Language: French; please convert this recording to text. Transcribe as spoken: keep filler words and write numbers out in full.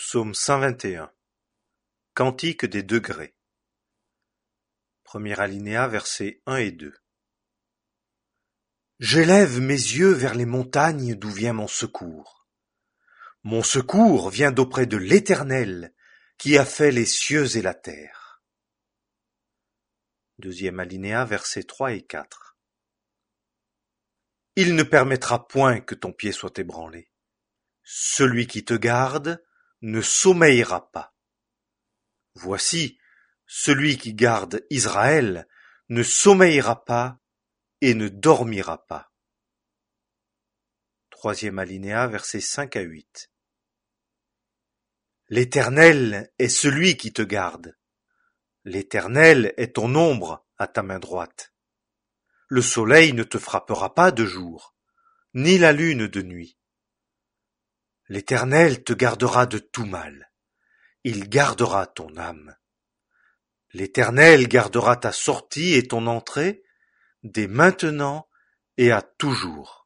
Psaume cent vingt et un. Cantique des degrés. Premier alinéa, versets un et deux. J'élève mes yeux vers les montagnes d'où vient mon secours. Mon secours vient d'auprès de l'Éternel, qui a fait les cieux et la terre. Deuxième alinéa, versets trois et quatre. Il ne permettra point que ton pied soit ébranlé. Celui qui te garde ne sommeillera pas. Voici, celui qui garde Israël ne sommeillera pas et ne dormira pas. Troisième alinéa, versets cinq à huit. L'Éternel est celui qui te garde. L'Éternel est ton ombre à ta main droite. Le soleil ne te frappera pas de jour, ni la lune de nuit. L'Éternel te gardera de tout mal. Il gardera ton âme. L'Éternel gardera ta sortie et ton entrée, dès maintenant et à toujours.